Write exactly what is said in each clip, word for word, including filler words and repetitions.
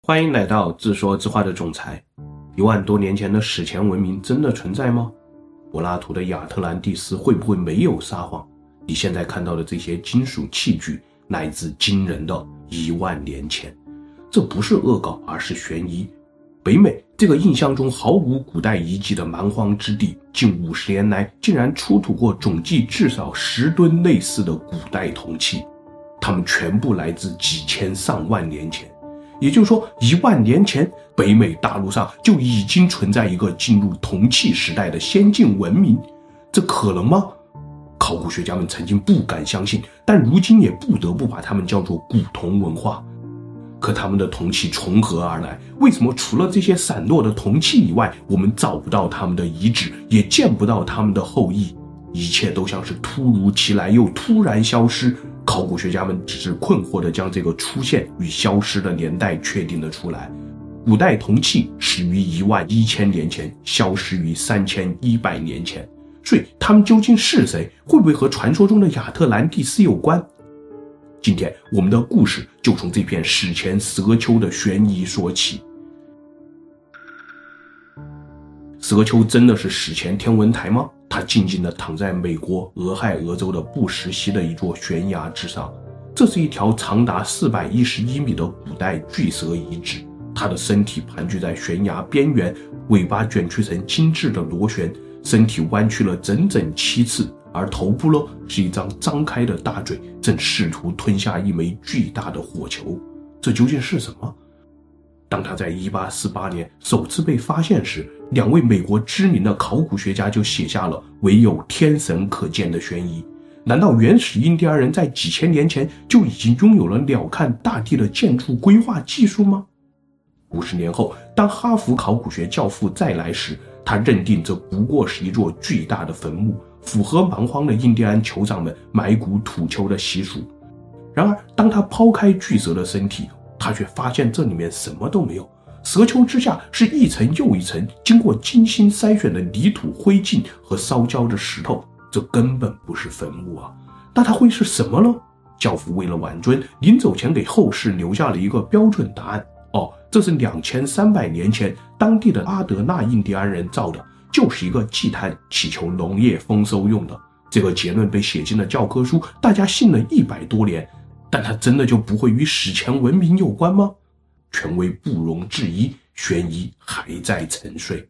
欢迎来到自说自话的总裁。一万多年前的史前文明真的存在吗？柏拉图的亚特兰蒂斯会不会没有撒谎？你现在看到的这些金属器具来自惊人的一万年前，这不是恶搞，而是悬疑。北美这个印象中毫无古代遗迹的蛮荒之地，近五十年来竟然出土过总计至少十吨类似的古代铜器，它们全部来自几千上万年前。也就是说，一万年前，北美大陆上就已经存在一个进入铜器时代的先进文明，这可能吗？考古学家们曾经不敢相信，但如今也不得不把它们叫做古铜文化。可他们的铜器从何而来？为什么除了这些散落的铜器以外，我们找不到他们的遗址，也见不到他们的后裔？一切都像是突如其来又突然消失，考古学家们只是困惑地将这个出现与消失的年代确定了出来。古代铜器始于一万一千年前，消失于三千一百年前。所以他们究竟是谁？会不会和传说中的亚特兰蒂斯有关？今天我们的故事就从这片史前蛇丘的悬疑说起。蛇丘真的是史前天文台吗？它静静地躺在美国俄亥俄州的布什溪的一座悬崖之上，这是一条长达四百一十一米的古代巨蛇遗址，它的身体盘踞在悬崖边缘，尾巴卷曲成精致的螺旋，身体弯曲了整整七次，而头部呢是一张张开的大嘴，正试图吞下一枚巨大的火球。这究竟是什么？当它在一八四八年首次被发现时，两位美国知名的考古学家就写下了唯有天神可见的悬疑。难道原始印第安人在几千年前就已经拥有了鸟瞰大地的建筑规划技术吗？五十年后，当哈佛考古学教父再来时，他认定这不过是一座巨大的坟墓，符合蛮荒的印第安酋长们埋骨土丘的习俗。然而当他抛开巨蛇的身体，他却发现这里面什么都没有。蛇丘之下是一层又一层经过精心筛选的泥土、灰烬和烧焦的石头，这根本不是坟墓啊！那它会是什么呢？教父为了挽尊，临走前给后世留下了一个标准答案。哦，这是两千三百年前当地的阿德纳印第安人造的，就是一个祭坛，祈求农业丰收用的。这个结论被写进了教科书，大家信了一百多年。但它真的就不会与史前文明有关吗？权威不容置疑，悬疑还在沉睡。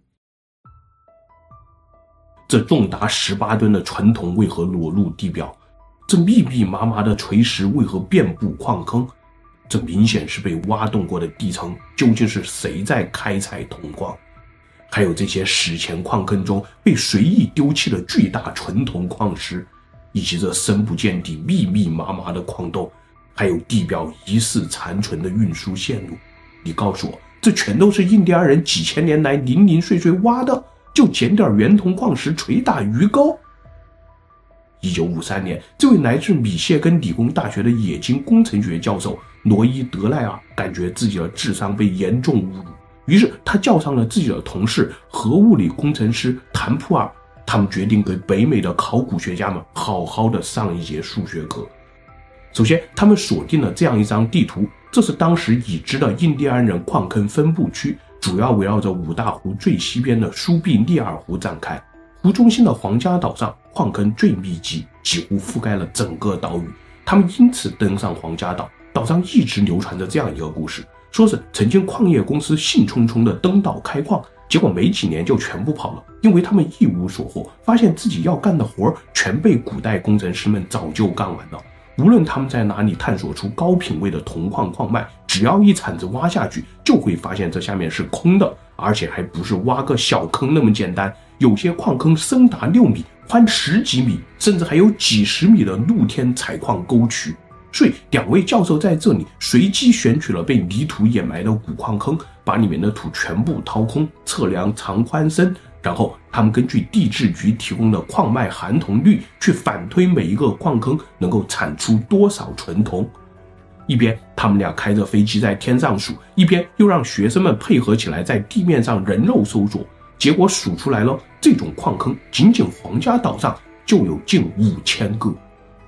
这重达十八吨的传统为何裸露地表？这密密麻麻的垂石为何遍布矿坑？这明显是被挖动过的地层，究竟是谁在开采铜矿？还有这些史前矿坑中被随意丢弃的巨大纯铜矿石，以及这深不见底密密麻麻的矿洞，还有地表疑似残存的运输线路。你告诉我，这全都是印第安人几千年来零零碎碎挖的，就捡点原铜矿石捶打鱼钩？一九五三年，这位来自米歇根理工大学的冶金工程学教授罗伊·德赖尔感觉自己的智商被严重侮辱，于是他叫上了自己的同事核物理工程师谭普尔，他们决定给北美的考古学家们好好的上一节数学课。首先，他们锁定了这样一张地图，这是当时已知的印第安人矿坑分布区，主要围绕着五大湖最西边的苏必利尔湖展开。湖中心的皇家岛上矿坑最密集，几乎覆盖了整个岛屿。他们因此登上皇家岛，岛上一直流传着这样一个故事，说是曾经矿业公司兴冲冲的登岛开矿，结果没几年就全部跑了，因为他们一无所获，发现自己要干的活全被古代工程师们早就干完了。无论他们在哪里探索出高品位的铜矿矿脉，只要一铲子挖下去，就会发现这下面是空的，而且还不是挖个小坑那么简单，有些矿坑深达六米，宽十几米，甚至还有几十米的露天采矿沟渠。所以两位教授在这里随机选取了被泥土掩埋的古矿坑，把里面的土全部掏空，测量长宽深，然后他们根据地质局提供的矿脉含铜率去反推每一个矿坑能够产出多少纯铜。一边他们俩开着飞机在天上数，一边又让学生们配合起来在地面上人肉搜索，结果数出来了，这种矿坑仅仅皇家岛上就有近五千个。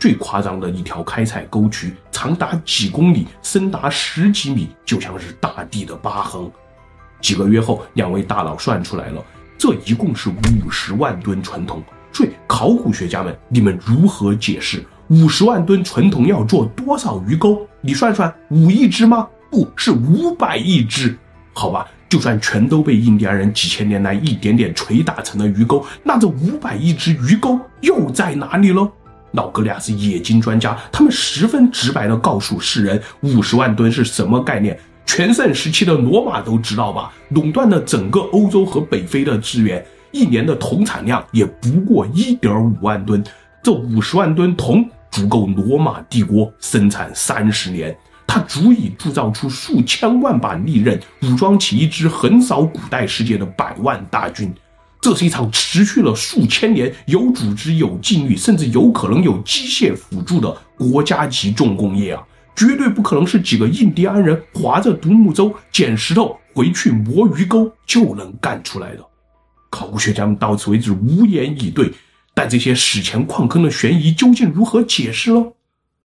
最夸张的一条开采沟渠，长达几公里，深达十几米，就像是大地的疤痕。几个月后，两位大佬算出来了，这一共是五十万吨纯铜。所以考古学家们，你们如何解释五十万吨纯铜要做多少鱼钩？你算算，五亿只吗？不是五百亿只。好吧，就算全都被印第安人几千年来一点点捶打成了鱼钩，那这五百亿只鱼钩又在哪里了？老哥俩是冶金专家，他们十分直白地告诉世人，五十万吨是什么概念？全盛时期的罗马都知道吧，垄断了整个欧洲和北非的资源，一年的铜产量也不过 一点五万吨，这五十万吨铜足够罗马帝国生产三十年，它足以铸造出数千万把利刃，武装起一支横扫古代世界的百万大军。这是一场持续了数千年、有组织、有纪律，甚至有可能有机械辅助的国家级重工业啊！绝对不可能是几个印第安人划着独木舟、捡石头回去磨鱼钩就能干出来的。考古学家们到此为止无言以对，但这些史前矿坑的悬疑究竟如何解释呢？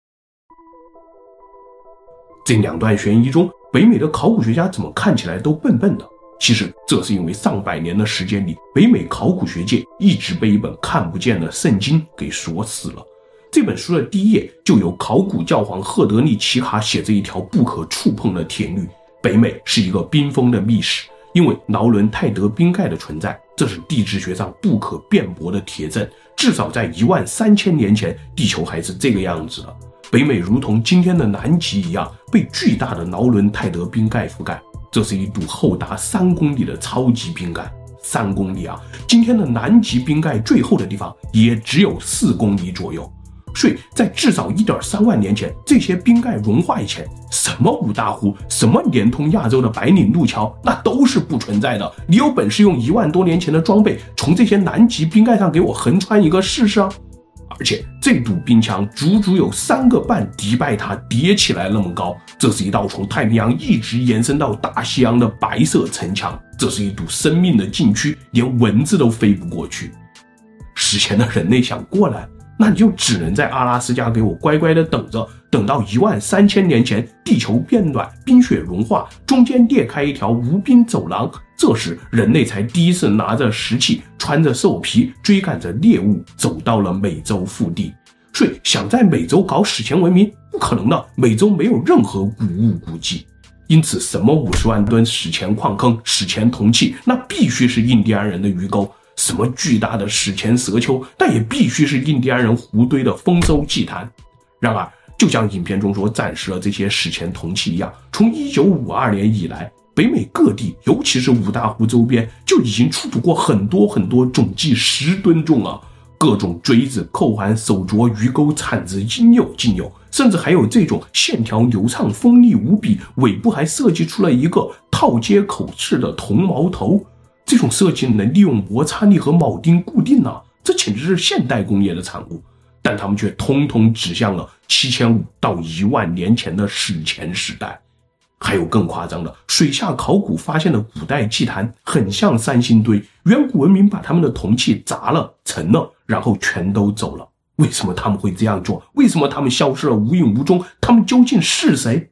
这两段悬疑中，北美的考古学家怎么看起来都笨笨的？其实这是因为上百年的时间里，北美考古学界一直被一本看不见的圣经给锁死了。这本书的第一页就有考古教皇赫德利奇卡写着一条不可触碰的铁律：北美是一个冰封的密室，因为劳伦泰德冰盖的存在，这是地质学上不可辩驳的铁证。至少在一万三千年前，地球还是这个样子的。北美如同今天的南极一样，被巨大的劳伦泰德冰盖覆盖。这是一堵厚达三公里的超级冰盖，三公里啊！今天的南极冰盖最厚的地方也只有四公里左右。所以在至少 一点三万年前，这些冰盖融化以前，什么五大湖，什么连通亚洲的白岭路桥，那都是不存在的。你有本事用一万多年前的装备，从这些南极冰盖上给我横穿一个试试啊！而且这堵冰墙足足有三个半迪拜塔叠起来那么高，这是一道从太平洋一直延伸到大西洋的白色城墙，这是一堵生命的禁区，连蚊子都飞不过去。史前的人类想过来，那你就只能在阿拉斯加给我乖乖的等着，等到一万三千年前地球变暖，冰雪融化，中间裂开一条无冰走廊，这时人类才第一次拿着石器，穿着兽皮，追赶着猎物走到了美洲腹地。所以想在美洲搞史前文明不可能的，美洲没有任何古物古迹。因此什么五十万吨史前矿坑、史前铜器，那必须是印第安人的鱼钩，什么巨大的史前蛇丘，但也必须是印第安人胡堆的丰收祭坛。然而就像影片中所展示的这些史前铜器一样，从一九五二年以来，北美各地尤其是五大湖周边就已经出土过很多很多总计十吨重啊，各种锥子、扣环、手镯、鱼钩、铲子应有尽有，甚至还有这种线条流畅锋利无比，尾部还设计出了一个套接口翅的铜矛头。这种设计能利用摩擦力和铆钉固定啊，这简直是现代工业的产物，但他们却通通指向了七千五到一万年前的史前时代。还有更夸张的，水下考古发现的古代祭坛很像三星堆，远古文明把他们的铜器砸了、沉了，然后全都走了。为什么他们会这样做？为什么他们消失了无影无踪？他们究竟是谁？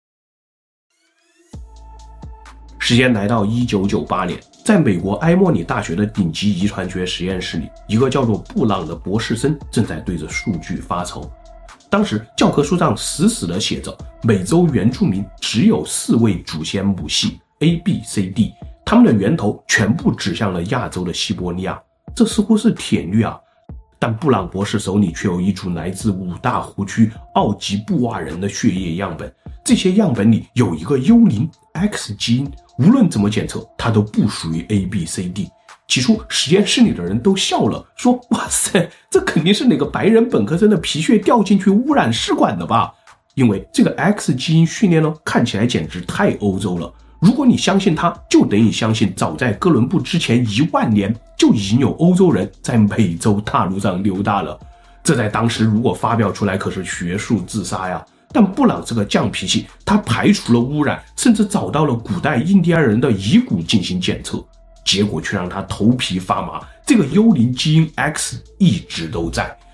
时间来到一九九八年，在美国埃默里大学的顶级遗传学实验室里，一个叫做布朗的博士生正在对着数据发愁。当时教科书上死死地写着，美洲原住民只有四位祖先母系 A B C D， 他们的源头全部指向了亚洲的西伯利亚，这似乎是铁律啊。但布朗博士手里却有一组来自五大湖区奥吉布瓦人的血液样本，这些样本里有一个幽灵 X 基因，无论怎么检测，它都不属于 A B C D。起初实验室里的人都笑了，说哇塞，这肯定是哪个白人本科生的皮屑掉进去污染试管的吧，因为这个 X 基因序列呢看起来简直太欧洲了。如果你相信它，就等于相信早在哥伦布之前一万年就已经有欧洲人在美洲大陆上溜达了。这在当时如果发表出来可是学术自杀呀。但布朗这个犟脾气，他排除了污染，甚至找到了古代印第安人的遗骨进行检测，结果却让他头皮发麻，这个幽灵基因 X 一直都在，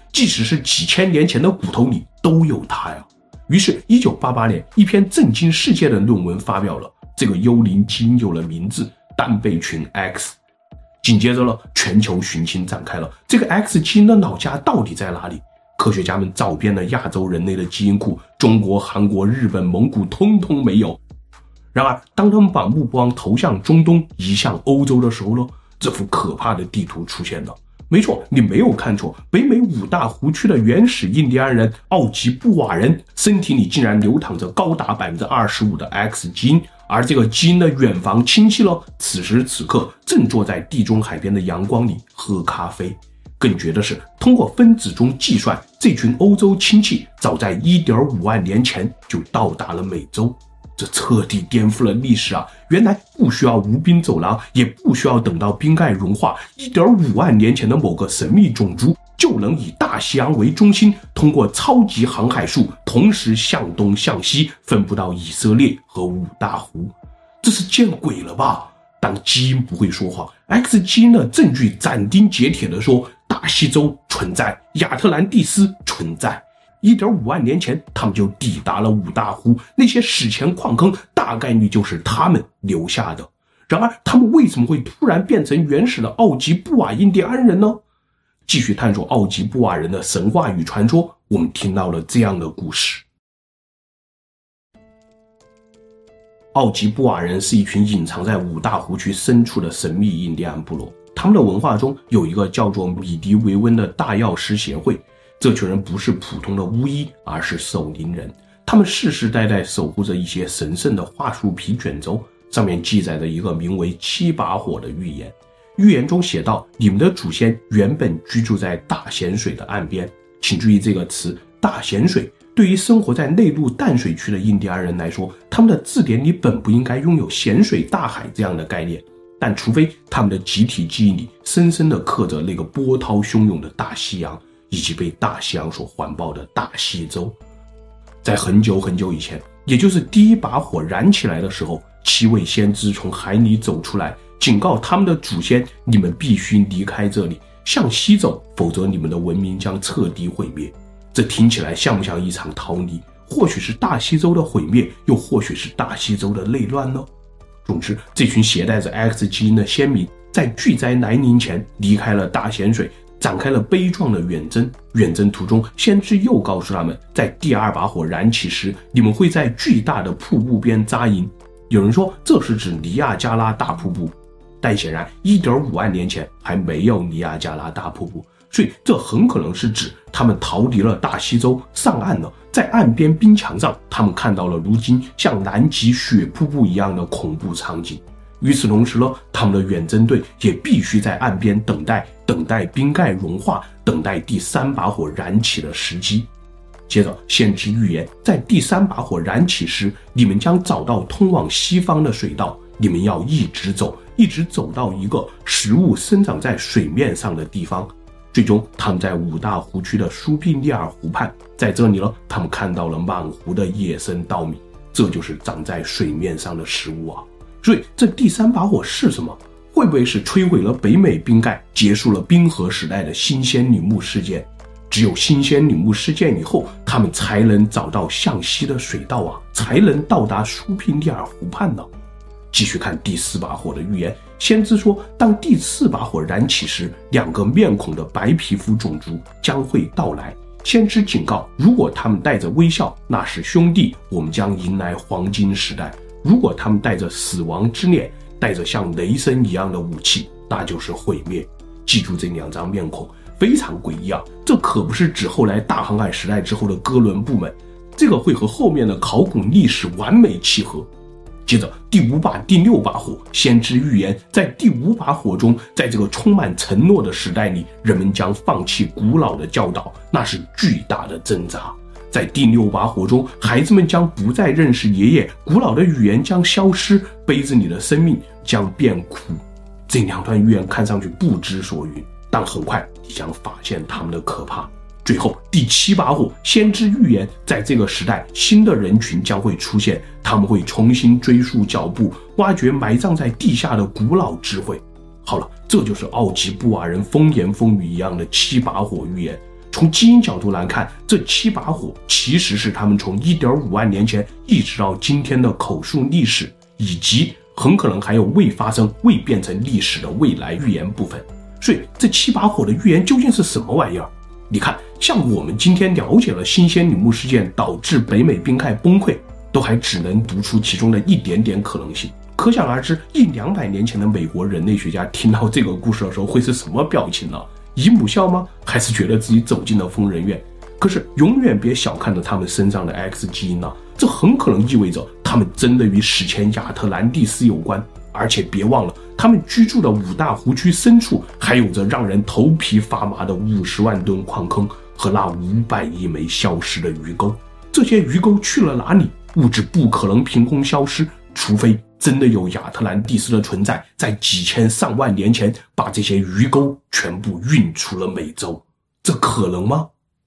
即使是几千年前的骨头里都有它呀。于是一九八八年，一篇震惊世界的论文发表了，这个幽灵基因有了名字，单倍群 X。 紧接着了，全球寻亲展开了，这个 X 基因的老家到底在哪里？科学家们找遍了亚洲人类的基因库，中国、韩国、日本、蒙古通通没有。然而当他们把目光投向中东，移向欧洲的时候呢，这幅可怕的地图出现了。没错，你没有看错，北美五大湖区的原始印第安人奥吉布瓦人身体里竟然流淌着高达 百分之二十五 的 X 基因，而这个基因的远房亲戚呢，此时此刻正坐在地中海边的阳光里喝咖啡。更绝的是，通过分子钟计算，这群欧洲亲戚早在 一点五万年前就到达了美洲。这彻底颠覆了历史啊！原来不需要无冰走廊，也不需要等到冰盖融化， 一点五万年前的某个神秘种族就能以大西洋为中心，通过超级航海术同时向东向西分布到以色列和五大湖。这是见鬼了吧！当基因不会说谎， X 基因的证据斩钉截铁地说，大西洲存在，亚特兰蒂斯存在。一点五万年前他们就抵达了五大湖，那些史前矿坑大概率就是他们留下的。然而他们为什么会突然变成原始的奥吉布瓦印第安人呢？继续探索奥吉布瓦人的神话与传说，我们听到了这样的故事。奥吉布瓦人是一群隐藏在五大湖区深处的神秘印第安部落，他们的文化中有一个叫做米迪维温的大药师协会。这群人不是普通的巫医，而是守灵人，他们世世代代守护着一些神圣的桦树皮卷轴，上面记载着一个名为七把火的预言。预言中写道，你们的祖先原本居住在大咸水的岸边。请注意这个词，大咸水。对于生活在内陆淡水区的印第安人来说，他们的字典里本不应该拥有咸水大海这样的概念，但除非他们的集体记忆里深深地刻着那个波涛汹涌的大西洋，以及被大西洋所环抱的大西洲。在很久很久以前，也就是第一把火燃起来的时候，七位先知从海里走出来，警告他们的祖先，你们必须离开这里，向西走，否则你们的文明将彻底毁灭。这听起来像不像一场逃离？或许是大西洲的毁灭，又或许是大西洲的内乱呢？总之，这群携带着 X 基因的先民在巨灾来临前离开了大咸水，展开了悲壮的远征。远征途中，先知又告诉他们，在第二把火燃起时，你们会在巨大的瀑布边扎营。有人说这是指尼亚加拉大瀑布，但显然 一点五万年前还没有尼亚加拉大瀑布，所以这很可能是指他们逃离了大西洲，上岸了。在岸边冰墙上，他们看到了如今像南极雪瀑布一样的恐怖场景。与此同时呢，他们的远征队也必须在岸边等待，等待冰盖融化，等待第三把火燃起的时机。接着，先知预言，在第三把火燃起时，你们将找到通往西方的水道，你们要一直走，一直走到一个食物生长在水面上的地方。最终，他们在五大湖区的苏必利尔湖畔，在这里呢，他们看到了满湖的野生稻米，这就是长在水面上的食物啊。所以这第三把火是什么？会不会是摧毁了北美冰盖，结束了冰河时代的新仙女木事件？只有新仙女木事件以后，他们才能找到向西的水道啊，才能到达苏必利尔湖畔呢。继续看第四把火的预言，先知说，当第四把火燃起时，两个面孔的白皮肤种族将会到来。先知警告，如果他们带着微笑，那是兄弟，我们将迎来黄金时代；如果他们带着死亡之念，带着像雷声一样的武器，那就是毁灭。记住这两张面孔，非常诡异啊！这可不是指后来大航海时代之后的哥伦布们，这个会和后面的考古历史完美契合。接着第五把、第六把火，先知预言，在第五把火中，在这个充满承诺的时代里，人们将放弃古老的教导，那是巨大的挣扎。在第六把火中，孩子们将不再认识爷爷，古老的语言将消失，杯子里的生命将变苦。这两段预言看上去不知所云，但很快你将发现他们的可怕。最后第七把火，先知预言，在这个时代，新的人群将会出现，他们会重新追溯脚步，挖掘埋葬在地下的古老智慧。好了，这就是奥吉布瓦人风言风语一样的七把火预言。 从基因角度来看，这七把火其实是他们从 一点五万年前一直到今天的口述历史，以及很可能还有未发生未变成历史的未来预言部分。所以这七把火的预言究竟是什么玩意儿？你看，像我们今天了解了新仙女木事件导致北美冰盖崩溃，都还只能读出其中的一点点可能性。可想而知，一两百年前的美国人类学家听到这个故事的时候会是什么表情呢？姨母笑吗？还是觉得自己走进了疯人院？可是永远别小看了他们身上的 X 基因啊，这很可能意味着他们真的与史前亚特兰蒂斯有关。而且别忘了，他们居住的五大湖区深处还有着让人头皮发麻的五十万吨矿坑和那五百亿枚消失的鱼钩。这些鱼钩去了哪里？物质不可能凭空消失，除非真的有亚特兰蒂斯的存在，在几千上万年前把这些鱼钩全部运出了美洲。这可能吗？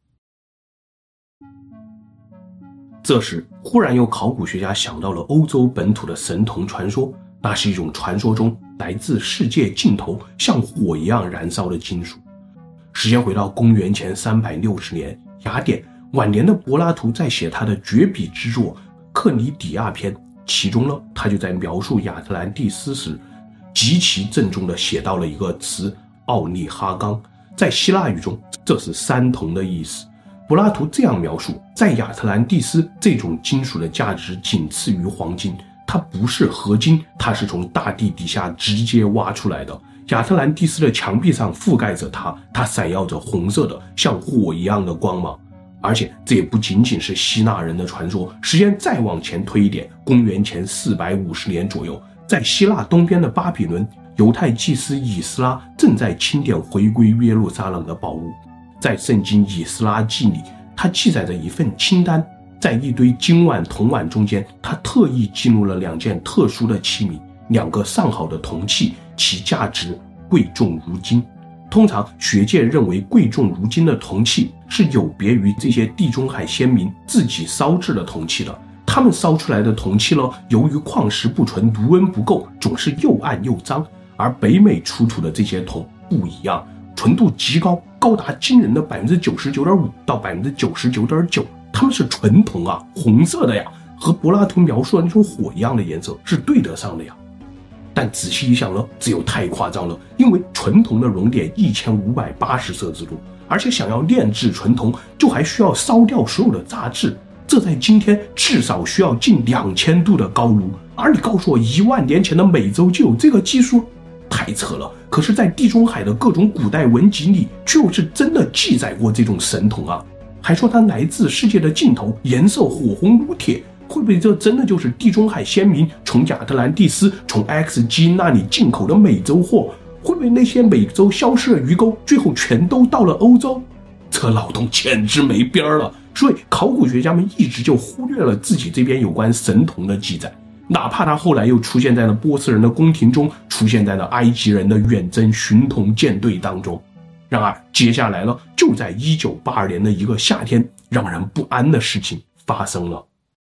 这时忽然有考古学家想到了欧洲本土的神童传说，那是一种传说中来自世界尽头像火一样燃烧的金属。时间回到公元前三百六十年，雅典，晚年的柏拉图在写他的绝笔之作《克里底亚篇》，其中呢，他就在描述亚特兰蒂斯时极其郑重地写到了一个词奥利哈冈，在希腊语中这是三铜的意思。柏拉图这样描述，在亚特兰蒂斯，这种金属的价值仅次于黄金，它不是合金，它是从大地底下直接挖出来的。亚特兰蒂斯的墙壁上覆盖着它，它闪耀着红色的像火一样的光芒。而且这也不仅仅是希腊人的传说，时间再往前推一点，公元前四百五十年左右，在希腊东边的巴比伦，犹太祭司以斯拉正在清点回归耶路撒冷的宝物。在圣经以斯拉记里，他记载着一份清单，在一堆金碗铜碗中间，他特意记录了两件特殊的器皿，两个上好的铜器，其价值贵重如金。通常学界认为贵重如金的铜器是有别于这些地中海先民自己烧制的铜器的，他们烧出来的铜器呢，由于矿石不纯，炉温不够，总是又暗又脏。而北美出土的这些铜不一样，纯度极高，高达惊人的 百分之九十九点五 到 百分之九十九点九， 它们是纯铜啊，红色的呀，和柏拉图描述的那种火一样的颜色是对得上的呀。但仔细一想呢，只有太夸张了，因为纯铜的熔点一千五百八十摄氏度，而且想要炼制纯铜，就还需要烧掉所有的杂质，这在今天至少需要近两千度的高炉。而你告诉我一万年前的美洲就有这个技术，太扯了。可是在地中海的各种古代文集里，就是真的记载过这种神铜啊，还说它来自世界的尽头，颜色火红如铁。会不会这真的就是地中海先民从亚特兰蒂斯从 X 基因那里进口的美洲货？会不会那些美洲消失的鱼钩最后全都到了欧洲？这脑洞简直没边了。所以考古学家们一直就忽略了自己这边有关神铜的记载，哪怕他后来又出现在了波斯人的宫廷中，出现在了埃及人的远征寻铜舰队当中。然而接下来呢，就在一九八二年的一个夏天，让人不安的事情发生了。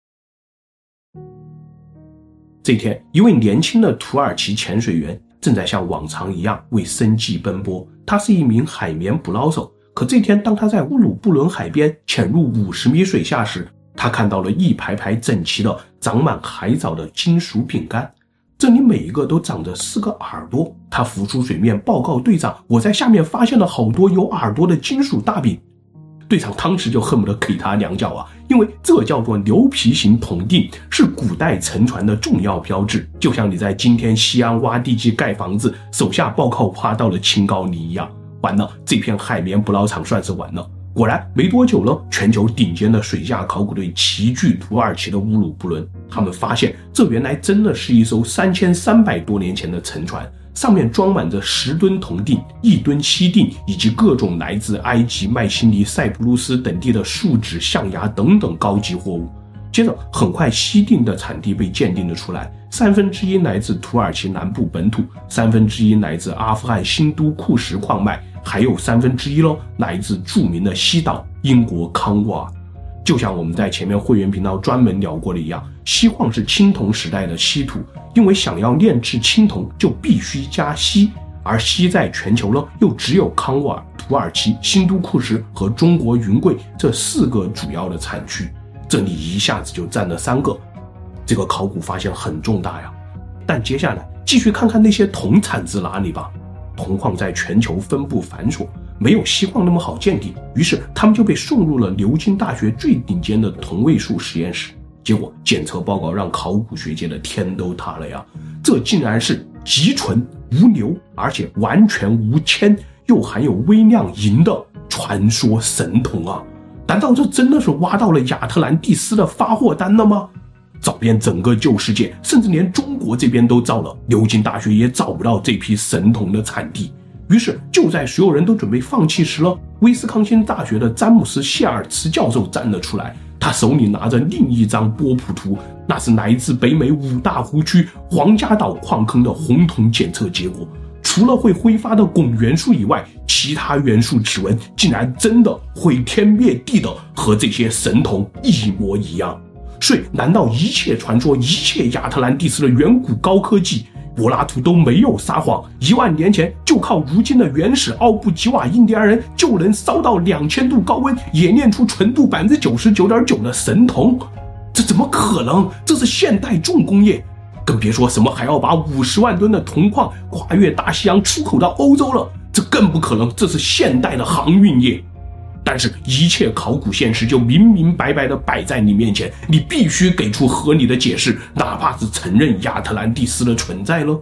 这天，一位年轻的土耳其潜水员正在像往常一样为生计奔波。他是一名海绵捕捞手，可这天当他在乌鲁布伦海边潜入五十米水下时，他看到了一排排整齐的长满海藻的金属饼干，这里每一个都长着四个耳朵。他浮出水面报告队长，我在下面发现了好多有耳朵的金属大饼。队长当时就恨不得给他两脚啊，因为这叫做牛皮型铜锭，是古代沉船的重要标志，就像你在今天西安挖地基盖房子，手下报告挖到了青高泥一样。完了，这片海绵捕捞场算是完了。果然没多久了，全球顶尖的水下考古队齐聚土耳其的乌鲁布伦，他们发现这原来真的是一艘三千三百多年前的沉船，上面装满着十吨铜锭、一吨锡锭以及各种来自埃及、迈锡尼、塞浦路斯等地的树脂、象牙等等高级货物。接着很快锡锭的产地被鉴定了出来，三分之一来自土耳其南部本土，三分之一来自阿富汗新都库什矿脉，还有三分之一咯来自著名的西岛英国康沃尔。就像我们在前面会员频道专门聊过的一样，锡矿是青铜时代的稀土，因为想要炼制青铜就必须加锡，而锡在全球呢又只有康沃尔、 土耳其、新都库什和中国云贵这四个主要的产区，这里一下子就占了三个。这个考古发现很重大呀。但接下来继续看看那些铜产自哪里吧。铜矿在全球分布繁琐，没有锡矿那么好鉴定，于是他们就被送入了牛津大学最顶尖的同位素实验室。结果检测报告让考古学界的天都塌了呀！这竟然是极纯无硫，而且完全无铅，又含有微量银的传说神铜啊！难道这真的是挖到了亚特兰蒂斯的发货单了吗？找遍整个旧世界，甚至连中国这边都找了，牛津大学也找不到这批神铜的产地。于是就在所有人都准备放弃时了，威斯康星大学的詹姆斯·谢尔茨教授站了出来，他手里拿着另一张波谱图，那是来自北美五大湖区皇家岛矿坑的红铜检测结果。除了会挥发的汞元素以外，其他元素指纹竟然真的毁天灭地的和这些神铜一模一样。所以难道一切传说，一切亚特兰蒂斯的远古高科技，柏拉图都没有撒谎？一万年前就靠如今的原始奥布吉瓦印第安人就能烧到两千度高温，冶炼出纯度 百分之九十九点九 的神铜？这怎么可能？这是现代重工业，更别说什么还要把五十万吨的铜矿跨越大西洋出口到欧洲了，这更不可能，这是现代的航运业。但是一切考古现实就明明白白地摆在你面前，你必须给出合理的解释，哪怕是承认亚特兰蒂斯的存在了。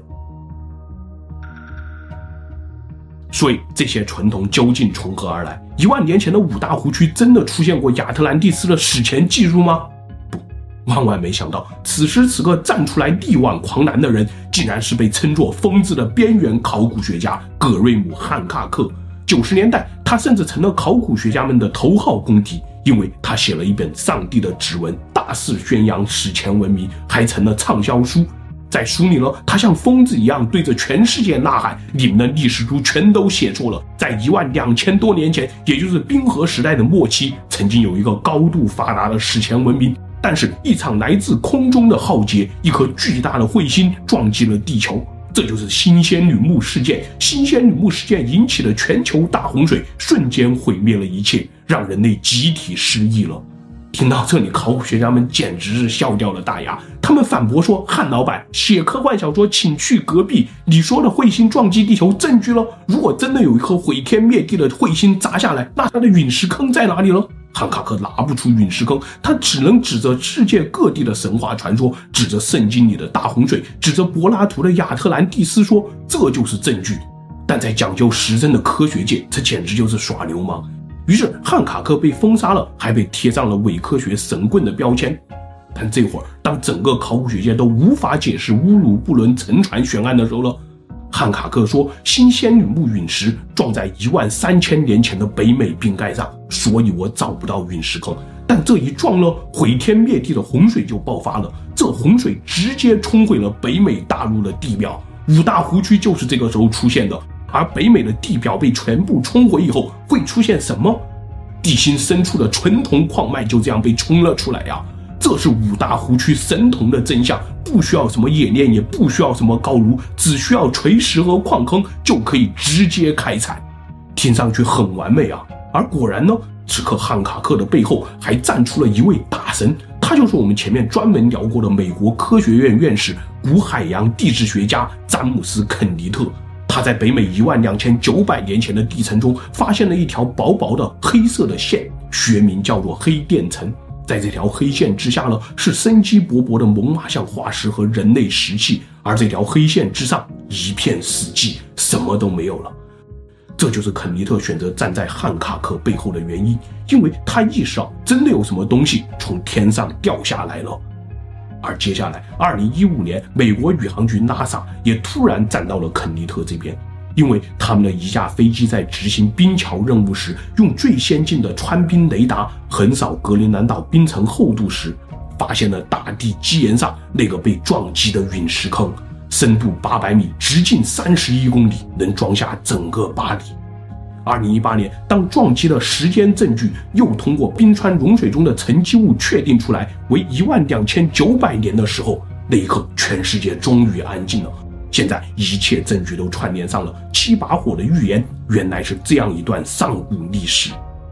所以这些纯铜究竟从何而来？一万年前的五大湖区真的出现过亚特兰蒂斯的史前记录吗？不，万万没想到，此时此刻站出来力挽狂澜的人，竟然是被称作疯子的边缘考古学家葛瑞姆·汉卡克。九十年代，他甚至成了考古学家们的头号公敌，因为他写了一本《上帝的指纹》，大肆宣扬史前文明，还成了畅销书。在书里呢，他像疯子一样对着全世界呐喊：你们的历史书全都写错了！在一万两千多年前，也就是冰河时代的末期，曾经有一个高度发达的史前文明，但是一场来自空中的浩劫，一颗巨大的彗星撞击了地球。这就是新仙女木事件。新仙女木事件引起了全球大洪水，瞬间毁灭了一切，让人类集体失忆了。听到这里，考古学家们简直是笑掉了大牙。他们反驳说：汉老板，写科幻小说请去隔壁，你说的彗星撞击地球证据了？如果真的有一颗毁天灭地的彗星砸下来，那它的陨石坑在哪里了？汉卡克拿不出陨石坑，他只能指着世界各地的神话传说，指着圣经里的大洪水，指着柏拉图的亚特兰蒂斯说这就是证据。但在讲究实证的科学界，这简直就是耍流氓。于是汉卡克被封杀了，还被贴上了伪科学神棍的标签。但这会儿，当整个考古学界都无法解释乌鲁布伦沉船悬案的时候呢，汉卡克说新仙女木陨石撞在一万三千年前的北美冰盖上，所以我找不到陨石坑。但这一撞呢，毁天灭地的洪水就爆发了，这洪水直接冲毁了北美大陆的地表，五大湖区就是这个时候出现的。而北美的地表被全部冲毁以后，会出现什么？地心深处的纯铜矿脉就这样被冲了出来呀！这是五大湖区神铜的真相，不需要什么冶炼，也不需要什么高炉，只需要锤石和矿坑就可以直接开采。听上去很完美啊！而果然呢，此刻汉卡克的背后还站出了一位大神，他就是我们前面专门聊过的美国科学院院士、古海洋地质学家詹姆斯·肯尼特。他在北美一万两千九百年前的地层中发现了一条薄薄的黑色的线，学名叫做黑垫层。在这条黑线之下呢，是生机勃勃的猛犸象化石和人类石器，而这条黑线之上一片死寂，什么都没有了。这就是肯尼特选择站在汉卡克背后的原因，因为他意识到真的有什么东西从天上掉下来了。而接下来二零一五年，美国宇航局 NASA 也突然站到了肯尼特这边，因为他们的一架飞机在执行冰桥任务时，用最先进的穿冰雷达横扫格陵兰岛冰层厚度时，发现了大地基岩上那个被撞击的陨石坑，深度八百米，直径三十一公里，能装下整个巴黎。二零一八年，当撞击的时间证据又通过冰川融水中的沉积物确定出来为一万两千九百年的时候，那一刻全世界终于安静了， 现在一切证据都串联上了，七把火的预言原来是这样一段上古历史。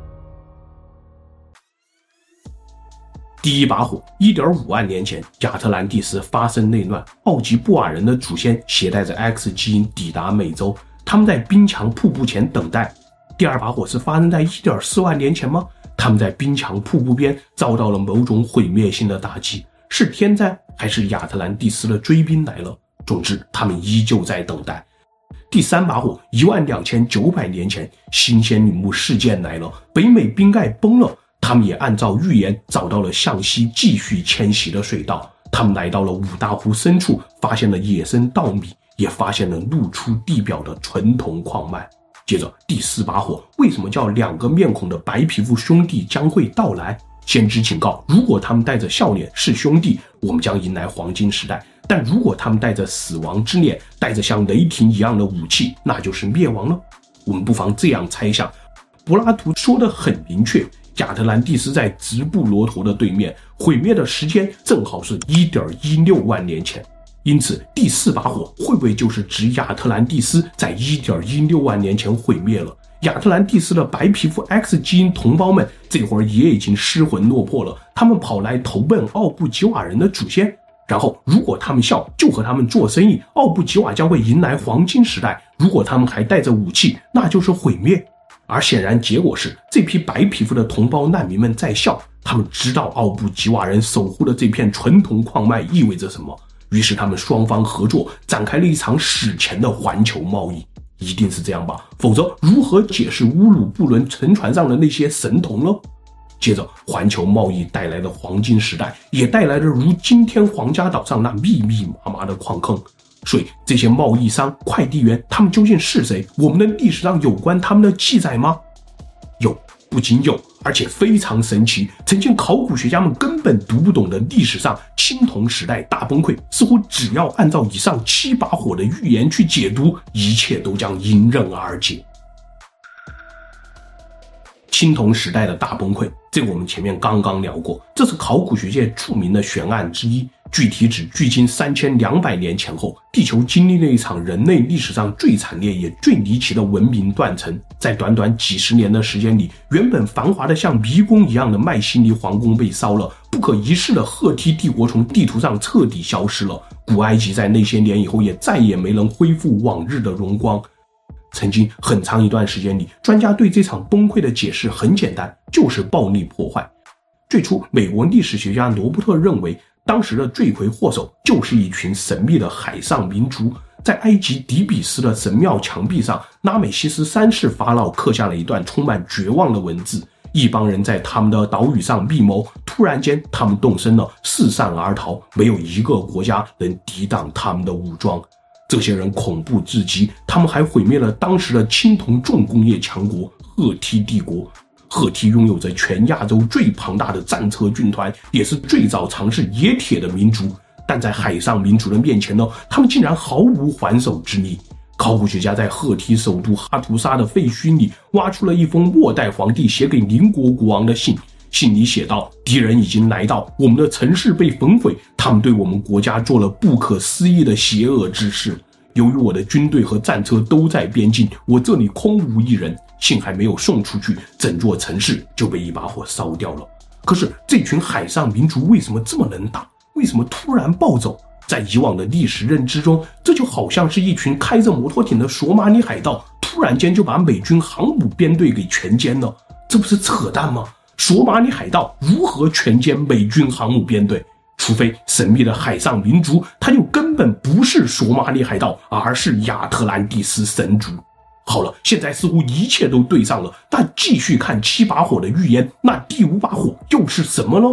第一把火 一点五万年前，亚特兰蒂斯发生内乱，奥吉布瓦人的祖先携带着 X 基因抵达美洲，他们在冰墙瀑布前等待。第二把火是发生在 一点四万年前吗？他们在冰墙瀑布边遭到了某种毁灭性的打击，是天灾还是亚特兰蒂斯的追兵来了？总之他们依旧在等待。第三把火 一万两千九百年前，新仙女木事件来了，北美冰盖崩了，他们也按照预言找到了向西继续迁徙的水道。他们来到了五大湖深处，发现了野生稻米，也发现了露出地表的纯铜矿脉。接着第四把火，为什么叫两个面孔的白皮肤兄弟将会到来？先知警告，如果他们带着笑脸是兄弟，我们将迎来黄金时代；但如果他们带着死亡之脸，带着像雷霆一样的武器，那就是灭亡了。我们不妨这样猜想，柏拉图说得很明确，亚特兰蒂斯在直布罗陀的对面，毁灭的时间正好是 一点一六万年前。因此第四把火会不会就是指亚特兰蒂斯在 一点一六万年前毁灭了？亚特兰蒂斯的白皮肤 X 基因同胞们这会儿也已经失魂落魄了，他们跑来投奔奥布吉瓦人的祖先，然后如果他们笑，就和他们做生意，奥布吉瓦将会迎来黄金时代；如果他们还带着武器，那就是毁灭。而显然结果是，这批白皮肤的同胞难民们在笑，他们知道奥布吉瓦人守护的这片纯铜矿脉意味着什么，于是他们双方合作，展开了一场史前的环球贸易。一定是这样吧，否则如何解释乌鲁布伦沉船上的那些神童呢？接着环球贸易带来的黄金时代，也带来了如今天皇家岛上那密密麻麻的矿坑。所以这些贸易商、快递员，他们究竟是谁？我们的历史上有关他们的记载吗？有，不仅有，而且非常神奇。曾经考古学家们根本读不懂的历史上青铜时代大崩溃，似乎只要按照以上七把火的预言去解读，一切都将迎刃而解。青铜时代的大崩溃，这个我们前面刚刚聊过，这是考古学界著名的悬案之一。具体指距今三千两百年前后，地球经历了一场人类历史上最惨烈也最离奇的文明断层。在短短几十年的时间里，原本繁华的像迷宫一样的迈锡尼皇宫被烧了，不可一世的赫梯帝国从地图上彻底消失了。古埃及在那些年以后也再也没能恢复往日的荣光。曾经很长一段时间里，专家对这场崩溃的解释很简单，就是暴力破坏。最初美国历史学家罗伯特认为，当时的罪魁祸首就是一群神秘的海上民族。在埃及底比斯的神庙墙壁上，拉美西斯三世法老刻下了一段充满绝望的文字，一帮人在他们的岛屿上密谋，突然间他们动身了，四散而逃，没有一个国家能抵挡他们的武装。这些人恐怖至极，他们还毁灭了当时的青铜重工业强国赫梯帝国。赫梯拥有着全亚洲最庞大的战车军团，也是最早尝试冶铁的民族。但在海上民族的面前呢，他们竟然毫无还手之力。考古学家在赫梯首都哈图沙的废墟里挖出了一封末代皇帝写给邻国国王的信，信里写道：敌人已经来到，我们的城市被焚毁，他们对我们国家做了不可思议的邪恶之事。由于我的军队和战车都在边境，我这里空无一人，信还没有送出去，整座城市就被一把火烧掉了。可是这群海上民族为什么这么能打？为什么突然暴走？在以往的历史认知中，这就好像是一群开着摩托艇的索马里海盗突然间就把美军航母编队给全歼了，这不是扯淡吗？索马里海盗如何全歼美军航母编队？除非神秘的海上民族他就根本不是索马里海盗，而是亚特兰蒂斯神族。好了，现在似乎一切都对上了，那继续看七把火的预言，那第五把火又是什么呢？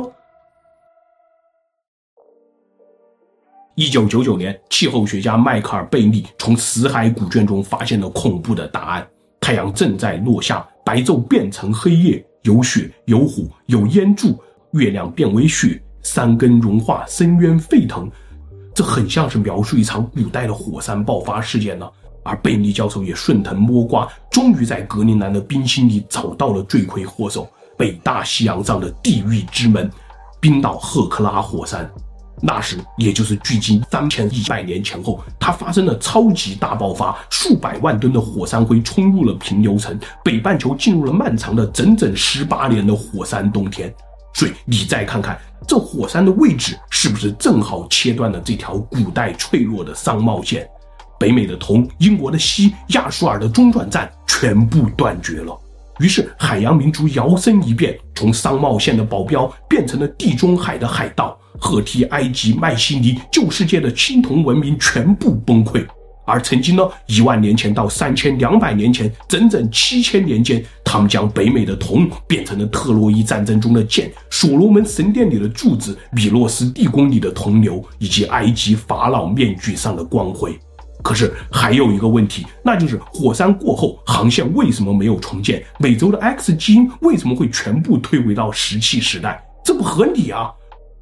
一九九九年，气候学家迈克尔·贝利从死海古卷中发现了恐怖的答案。太阳正在落下，白昼变成黑夜，有雪，有火，有烟柱，月亮变为雪，山根融化，深渊沸腾。这很像是描述一场古代的火山爆发事件呢。而贝利教授也顺藤摸瓜，终于在格陵兰的冰芯里找到了罪魁祸首，北大西洋上的地狱之门——冰岛赫克拉火山。 那时也就是距今三千一百年前后，它发生了超级大爆发，数百万吨的火山灰冲入了平流层，北半球进入了漫长的整整十八年的火山冬天。所以你再看看这火山的位置，是不是正好切断了这条古代脆弱的商贸线？北美的铜、英国的锡、亚述尔的中转站全部断绝了。于是海洋民族摇身一变，从商贸线的保镖变成了地中海的海盗。赫梯、埃及、迈锡尼旧世界的青铜文明全部崩溃。而曾经呢，一万年前到三千两百年前，整整七千年间，他们将北美的铜变成了特洛伊战争中的剑，所罗门神殿里的柱子，米诺斯地宫里的铜牛，以及埃及法老面具上的光辉。可是还有一个问题，那就是火山过后，航线为什么没有重建？美洲的 X 基因为什么会全部退回到石器时代？这不合理啊！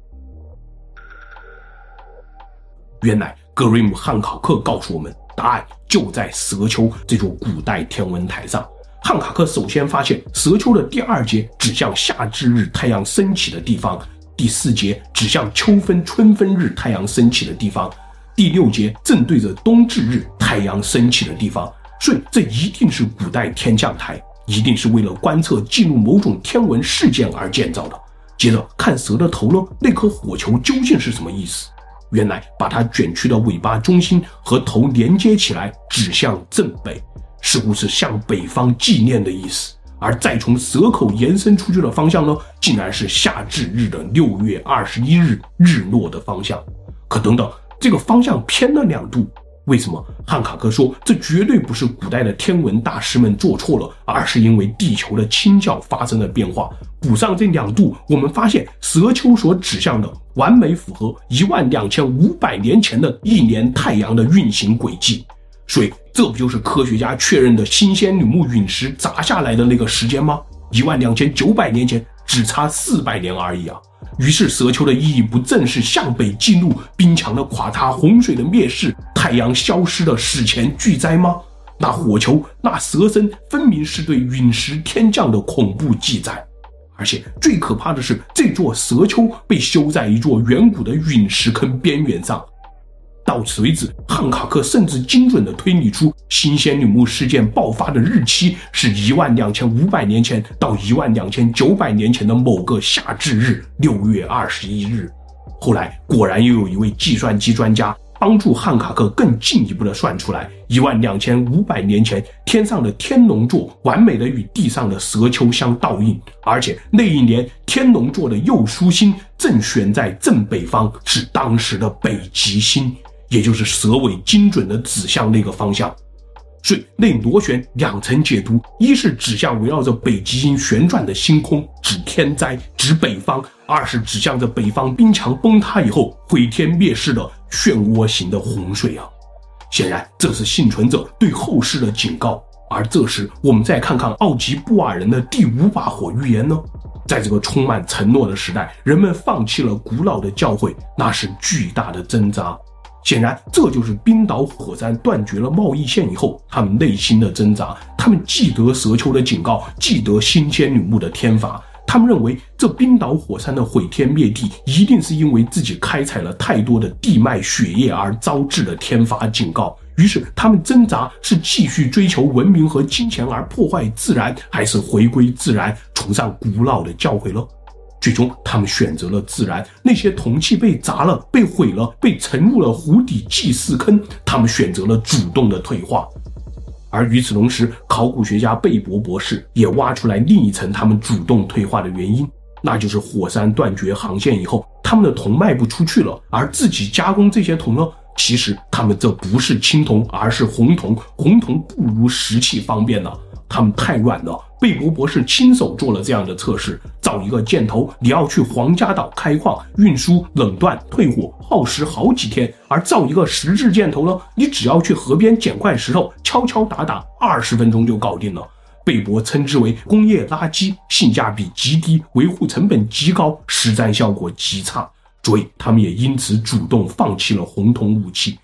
原来格瑞姆汉考克告诉我们，答案就在蛇丘这座古代天文台上。汉考克首先发现蛇丘的第二节指向夏至日太阳升起的地方，第四节指向秋分春分日太阳升起的地方，第六节正对着冬至日太阳升起的地方。所以这一定是古代天象台，一定是为了观测记录某种天文事件而建造的。接着看蛇的头呢，那颗火球究竟是什么意思？原来把它卷曲的尾巴中心和头连接起来，指向正北，似乎是向北方纪念的意思。而再从蛇口延伸出去的方向呢，竟然是夏至日的六月二十一日日落的方向。可等等，这个方向偏了两度，为什么？汉卡克说，这绝对不是古代的天文大师们做错了，而是因为地球的倾角发生了变化。补上这两度，我们发现蛇丘所指向的完美符合一万两千五百年前的一年太阳的运行轨迹。所以这不就是科学家确认的新仙女木陨石砸下来的那个时间吗？一万两千九百年前，只差四百年而已啊！于是蛇丘的意义不正是向北记录冰墙的垮塌、洪水的灭世、太阳消失的史前巨灾吗？那火球、那蛇身分明是对陨石天降的恐怖记载。而且最可怕的是，这座蛇丘被修在一座远古的陨石坑边缘上。到此为止，汉卡克甚至精准地推理出新仙女木事件爆发的日期是一万两千五百年前到一万两千九百年前的某个夏至日六月二十一日。后来果然又有一位计算机专家帮助汉卡克更进一步地算出来，一万两千五百年前天上的天龙座完美的与地上的蛇丘相倒映，而且那一年天龙座的右枢星正悬在正北方，是当时的北极星，也就是蛇尾精准地指向那个方向。所以内螺旋两层解读，一是指向围绕着北极星旋转的星空，指天灾，指北方；二是指向着北方冰墙崩塌以后毁天灭世的漩涡型的洪水啊！显然这是幸存者对后世的警告。而这时我们再看看奥吉布瓦人的第五把火预言呢？在这个充满承诺的时代，人们放弃了古老的教诲，那是巨大的挣扎。显然这就是冰岛火山断绝了贸易线以后他们内心的挣扎。他们记得蛇丘的警告，记得新仙女木的天罚，他们认为这冰岛火山的毁天灭地一定是因为自己开采了太多的地脉血液而招致的天罚警告。于是他们挣扎，是继续追求文明和金钱而破坏自然，还是回归自然，崇尚古老的教诲了？最终他们选择了自然，那些铜器被砸了，被毁了，被沉入了湖底祭祀坑，他们选择了主动的退化。而与此同时，考古学家贝博博士也挖出来另一层他们主动退化的原因，那就是火山断绝航线以后，他们的铜卖不出去了，而自己加工这些铜呢，其实他们这不是青铜，而是红铜，红铜不如石器方便了，他们太软了。贝博博士亲手做了这样的测试，造一个箭头你要去皇家岛开矿，运输、冷断、退火耗时好几天，而造一个石质箭头呢，你只要去河边捡块石头敲敲打打二十分钟就搞定了。贝博称之为工业垃圾，性价比极低，维护成本极高，实战效果极差，所以他们也因此主动放弃了红铜武器。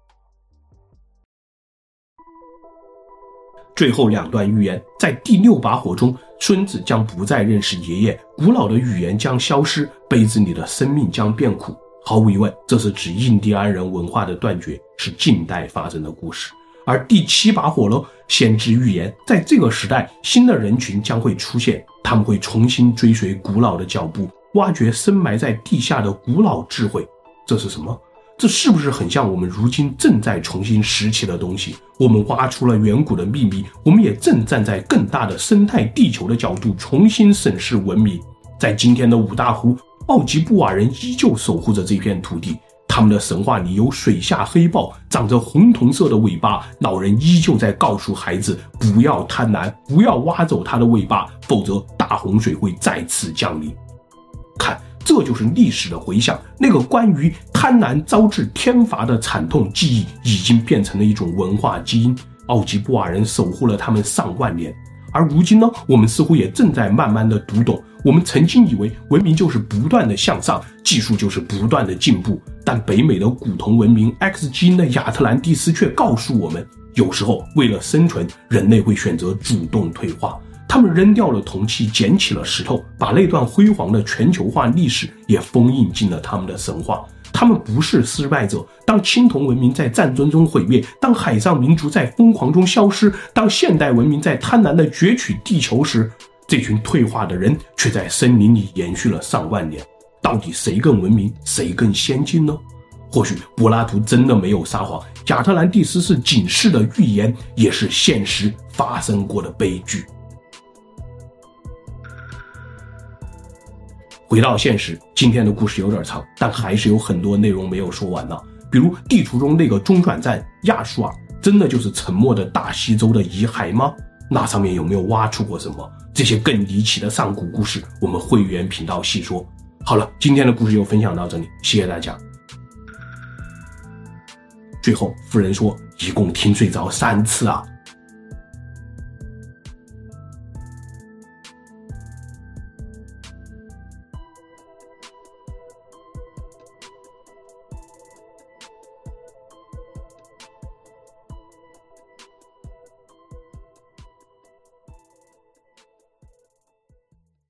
最后两段预言，在第六把火中，孙子将不再认识爷爷，古老的语言将消失，杯子里的生命将变苦。 毫无疑问，这是指印第安人文化的断绝，是近代发生的故事。而第七把火呢，先知预言，在这个时代，新的人群将会出现，他们会重新追随古老的脚步，挖掘深埋在地下的古老智慧。这是什么？这是不是很像我们如今正在重新拾起的东西？我们挖出了远古的秘密，我们也正站在更大的生态地球的角度重新审视文明。在今天的五大湖，奥吉布瓦人依旧守护着这片土地，他们的神话里有水下黑豹，长着红铜色的尾巴，老人依旧在告诉孩子不要贪婪，不要挖走它的尾巴，否则大洪水会再次降临。看，这就是历史的回响，那个关于贪婪招致天罚的惨痛记忆已经变成了一种文化基因，奥吉布瓦人守护了他们上万年。而如今呢，我们似乎也正在慢慢的读懂，我们曾经以为文明就是不断的向上，技术就是不断的进步，但北美的古铜文明 X 基因的亚特兰蒂斯却告诉我们，有时候为了生存，人类会选择主动退化。他们扔掉了铜器，捡起了石头，把那段辉煌的全球化历史也封印进了他们的神话。他们不是失败者，当青铜文明在战争中毁灭，当海上民族在疯狂中消失，当现代文明在贪婪地攫取地球时，这群退化的人却在森林里延续了上万年。到底谁更文明，谁更先进呢？或许柏拉图真的没有撒谎，亚特兰蒂斯是警示的预言，也是现实发生过的悲剧。回到现实，今天的故事有点长，但还是有很多内容没有说完呢。比如地图中那个中转站亚述尔，真的就是沉没的大西洲的遗骸吗？那上面有没有挖出过什么？这些更离奇的上古故事，我们会员频道细说。好了，今天的故事就分享到这里，谢谢大家。最后，夫人说，一共听睡着三次啊。